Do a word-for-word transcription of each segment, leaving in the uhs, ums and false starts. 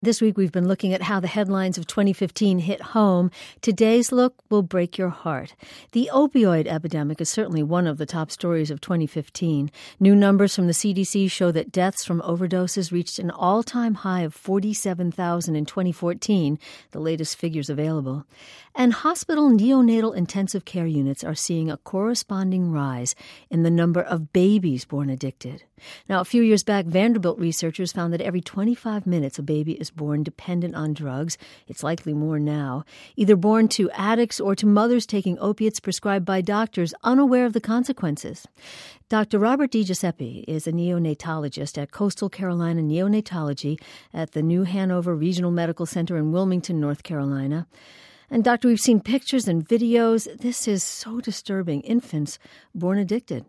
This week we've been looking at how the headlines of twenty fifteen hit home. Today's look will break your heart. The opioid epidemic is certainly one of the top stories of twenty fifteen. New numbers from the C D C show that deaths from overdoses reached an all-time high of forty-seven thousand in twenty fourteen, the latest figures available. And hospital neonatal intensive care units are seeing a corresponding rise in the number of babies born addicted. Now, a few years back, Vanderbilt researchers found that every twenty-five minutes a baby is born dependent on drugs. It's likely more now, either born to addicts or to mothers taking opiates prescribed by doctors unaware of the consequences. Doctor Robert DiGiuseppe is a neonatologist at Coastal Carolina Neonatology at the New Hanover Regional Medical Center in Wilmington, North Carolina. And, Doctor, we've seen pictures and videos. This is so disturbing. Infants born addicted.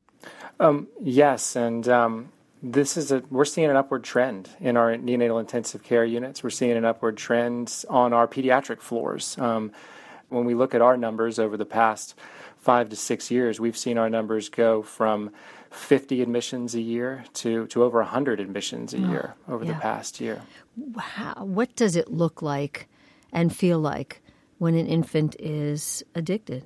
Um, yes, and um, this is a we're seeing an upward trend in our neonatal intensive care units. We're seeing an upward trend on our pediatric floors. Um, when we look at our numbers over the past five to six years, we've seen our numbers go from fifty admissions a year to, to over one hundred admissions a oh, year over yeah. the past year. Wow. What does it look like and feel like when an infant is addicted?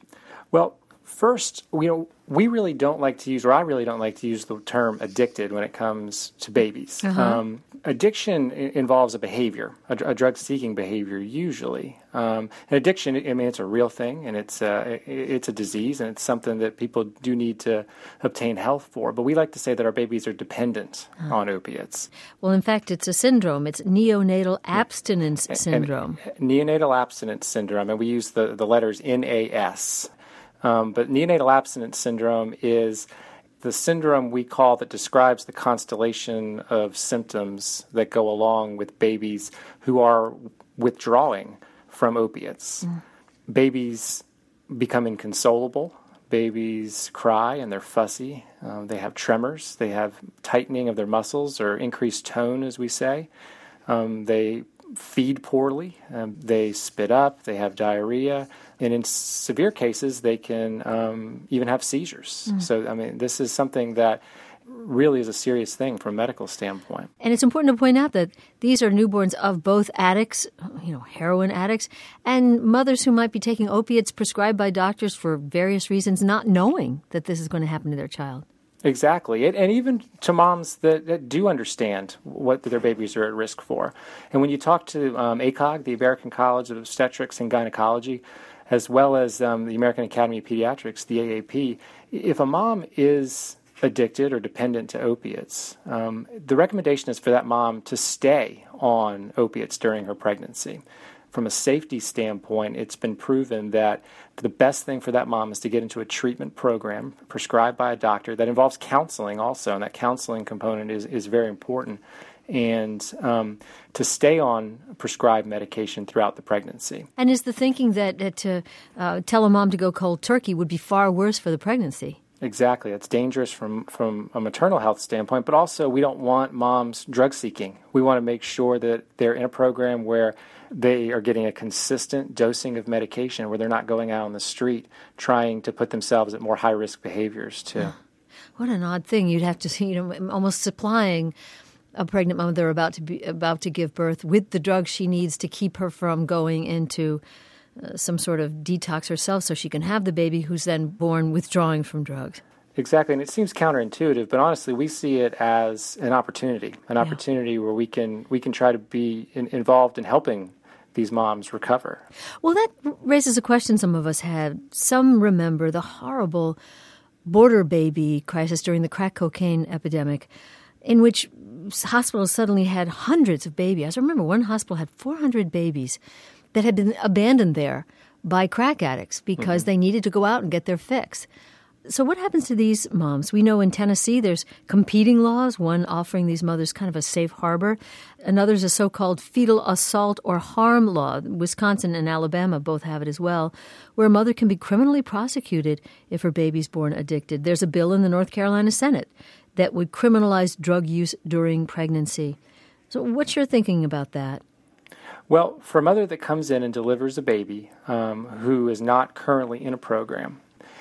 Well, first, you know, we really don't like to use, or I really don't like to use the term addicted when it comes to babies. Uh-huh. Um, addiction I- involves a behavior, a, a drug-seeking behavior usually. Um, and addiction, I mean, it's a real thing, and it's a, it's a disease, and it's something that people do need to obtain health for. But we like to say that our babies are dependent uh-huh. on opiates. Well, in fact, it's a syndrome. It's neonatal abstinence yeah. syndrome. And, and neonatal abstinence syndrome, and we use the, the letters N A S. Um, but neonatal abstinence syndrome is the syndrome we call that describes the constellation of symptoms that go along with babies who are withdrawing from opiates. Mm. Babies become inconsolable. Babies cry and they're fussy. Um, they have tremors. They have tightening of their muscles or increased tone, as we say. Um, they feed poorly. Um, they spit up. They have diarrhea. And in severe cases, they can um, even have seizures. Mm. So, I mean, this is something that really is a serious thing from a medical standpoint. And it's important to point out that these are newborns of both addicts, you know, heroin addicts, and mothers who might be taking opiates prescribed by doctors for various reasons, not knowing that this is going to happen to their child. Exactly. And even to moms that, that do understand what their babies are at risk for. And when you talk to um, A C O G, the American College of Obstetrics and Gynecology, as well as um, the American Academy of Pediatrics, the A A P, if a mom is addicted or dependent to opiates, um, the recommendation is for that mom to stay on opiates during her pregnancy. From a safety standpoint, it's been proven that the best thing for that mom is to get into a treatment program prescribed by a doctor that involves counseling also, and that counseling component is, is very important, and um, to stay on prescribed medication throughout the pregnancy. And is the thinking that, that to uh, tell a mom to go cold turkey would be far worse for the pregnancy? Exactly. It's dangerous from, from a maternal health standpoint, but also we don't want moms drug-seeking. We want to make sure that they're in a program where they are getting a consistent dosing of medication, where they're not going out on the street trying to put themselves at more high-risk behaviors, too. What an odd thing. You'd have to see, you know, almost supplying a pregnant mother about to be about to give birth with the drugs she needs to keep her from going into uh, some sort of detox herself so she can have the baby who's then born withdrawing from drugs. Exactly, and it seems counterintuitive, but honestly, we see it as an opportunity, an yeah. opportunity where we can we can try to be in, involved in helping these moms recover. Well, that raises a question some of us had. Some remember the horrible border baby crisis during the crack cocaine epidemic, in which hospitals suddenly had hundreds of babies. I remember one hospital had four hundred babies that had been abandoned there by crack addicts because mm-hmm. they needed to go out and get their fix. So what happens to these moms? We know in Tennessee there's competing laws, one offering these mothers kind of a safe harbor. Another's a so-called fetal assault or harm law. Wisconsin and Alabama both have it as well, where a mother can be criminally prosecuted if her baby's born addicted. There's a bill in the North Carolina Senate that would criminalize drug use during pregnancy. So what's your thinking about that? Well, for a mother that comes in and delivers a baby um, who is not currently in a program,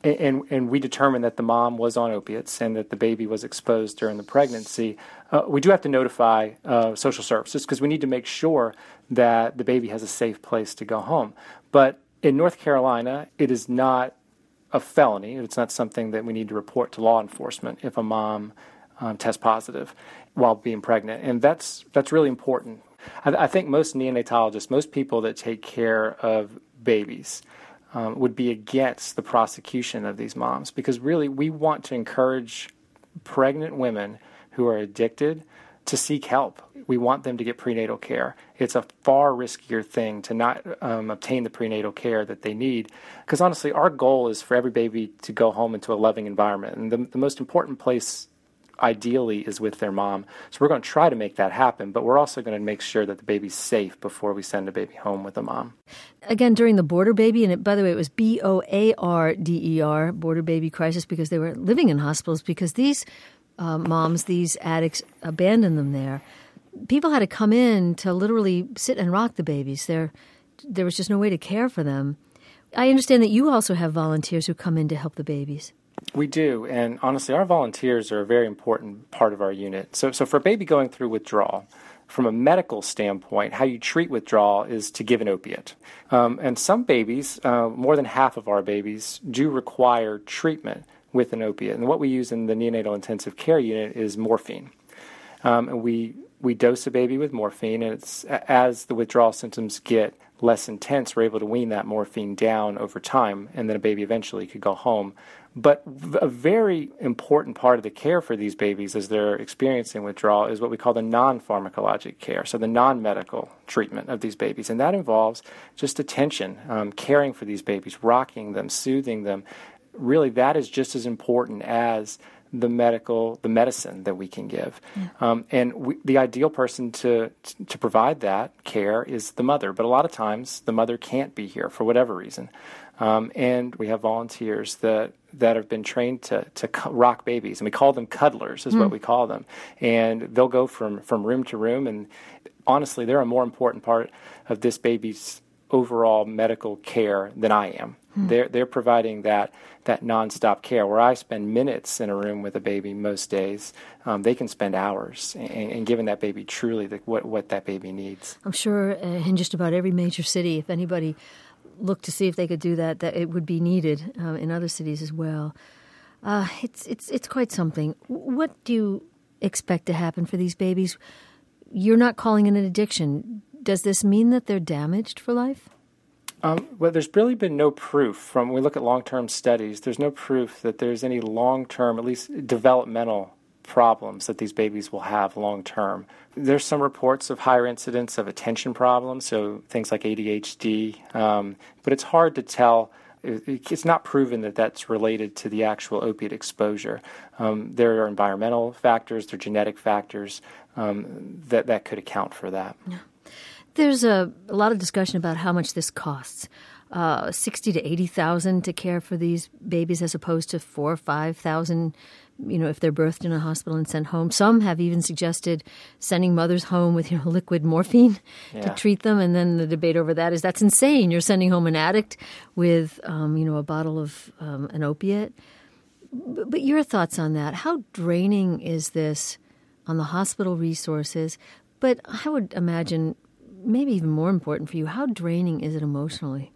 and, and we determine that the mom was on opiates and that the baby was exposed during the pregnancy, uh, we do have to notify uh, social services because we need to make sure that the baby has a safe place to go home. But in North Carolina, it is not a felony. It's not something that we need to report to law enforcement if a mom um, tests positive while being pregnant. And that's that's really important. I, I think most neonatologists, most people that take care of babies um, would be against the prosecution of these moms because really we want to encourage pregnant women who are addicted to seek help. We want them to get prenatal care. It's a far riskier thing to not um, obtain the prenatal care that they need because honestly, our goal is for every baby to go home into a loving environment. And the, the most important place ideally is with their mom. So we're going to try to make that happen, but we're also going to make sure that the baby's safe before we send a baby home with a mom. Again, during the border baby, and it, by the way, it was B O A R D E R, border baby crisis, because they were living in hospitals because these uh, moms, these addicts, abandoned them there. People had to come in to literally sit and rock the babies. There, there was just no way to care for them. I understand that you also have volunteers who come in to help the babies. We do, and honestly, our volunteers are a very important part of our unit. So, so for a baby going through withdrawal, from a medical standpoint, how you treat withdrawal is to give an opiate. Um, and some babies, uh, more than half of our babies, do require treatment with an opiate. And what we use in the neonatal intensive care unit is morphine. Um, and we we dose a baby with morphine, and it's as the withdrawal symptoms get less intense, we're able to wean that morphine down over time, and then a baby eventually could go home. But a very important part of the care for these babies as they're experiencing withdrawal is what we call the non-pharmacologic care, so the non-medical treatment of these babies. And that involves just attention, um, caring for these babies, rocking them, soothing them. Really, that is just as important as the medical, the medicine that we can give. Yeah. Um, and we, the ideal person to to provide that care is the mother. But a lot of times, the mother can't be here for whatever reason. Um, and we have volunteers that, that have been trained to, to rock babies. And we call them cuddlers is mm. what we call them. And they'll go from, from room to room. And honestly, they're a more important part of this baby's overall medical care than I am. Hmm. They're they're providing that that nonstop care. Where I spend minutes in a room with a baby most days, um, they can spend hours and, and giving that baby truly the, what what that baby needs. I'm sure uh, in just about every major city, if anybody looked to see if they could do that, that it would be needed uh, in other cities as well. Uh, it's it's it's quite something. What do you expect to happen for these babies? You're not calling it an addiction. Does this mean that they're damaged for life? Um, well, there's really been no proof from, when we look at long-term studies, there's no proof that there's any long-term, at least developmental problems that these babies will have long-term. There's some reports of higher incidence of attention problems, so things like A D H D, um, but it's hard to tell. It's not proven that that's related to the actual opiate exposure. Um, there are environmental factors, there are genetic factors um, that, that could account for that. Yeah. There's a, a lot of discussion about how much this costs. Uh, sixty to eighty thousand to care for these babies, as opposed to four or five thousand. You know, if they're birthed in a hospital and sent home. Some have even suggested sending mothers home with, you know, liquid morphine yeah. to treat them. And then the debate over that is that's insane. You're sending home an addict with, um, you know, a bottle of um, an opiate. But, but your thoughts on that? How draining is this on the hospital resources? But I would imagine, maybe even more important for you, how draining is it emotionally?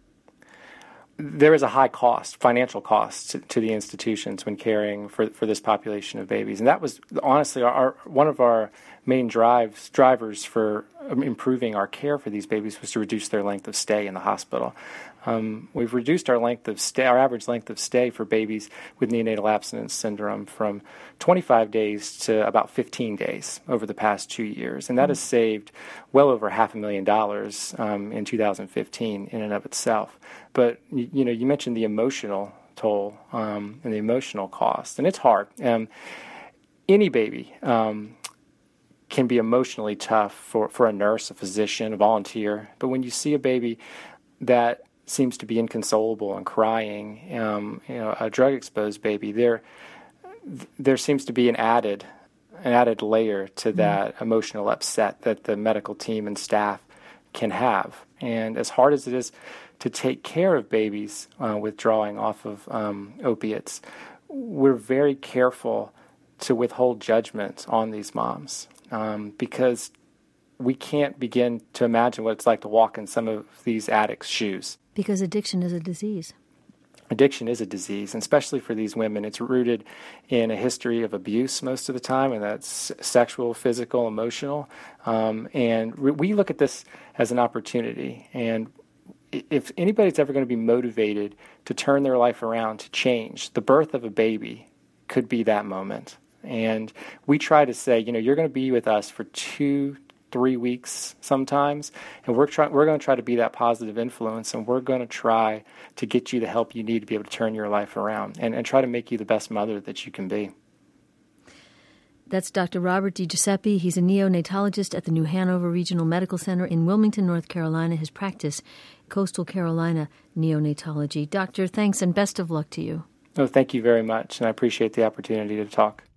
There is a high cost, financial cost to, to the institutions when caring for for this population of babies, and that was honestly our one of our main drives drivers for improving our care for these babies was to reduce their length of stay in the hospital. Um, we've reduced our length of stay, our average length of stay for babies with neonatal abstinence syndrome from twenty-five days to about fifteen days over the past two years, and that mm-hmm. has saved well over half a million dollars um, in two thousand fifteen in and of itself. But you, you know, you mentioned the emotional toll um, and the emotional cost, and it's hard. Um, any baby um, can be emotionally tough for, for a nurse, a physician, a volunteer. But when you see a baby that seems to be inconsolable and crying, um, you know, a drug-exposed baby, there there seems to be an added an added layer to that mm. emotional upset that the medical team and staff can have. And as hard as it is to take care of babies uh, withdrawing off of um, opiates, we're very careful to withhold judgment on these moms um, because we can't begin to imagine what it's like to walk in some of these addicts' shoes. Because addiction is a disease. Addiction is a disease, and especially for these women. It's rooted in a history of abuse most of the time, and that's sexual, physical, emotional. Um, and we look at this as an opportunity. And if anybody's ever going to be motivated to turn their life around, to change, the birth of a baby could be that moment. And we try to say, you know, you're going to be with us for two three weeks sometimes, and we're trying we're going to try to be that positive influence, and we're going to try to get you the help you need to be able to turn your life around and, and try to make you the best mother that you can be. That's Doctor Robert DiGiuseppe. He's a neonatologist at the New Hanover Regional Medical Center in Wilmington, North Carolina. His practice, Coastal Carolina Neonatology. Doctor, thanks and best of luck to you. Oh, thank you very much, and I appreciate the opportunity to talk.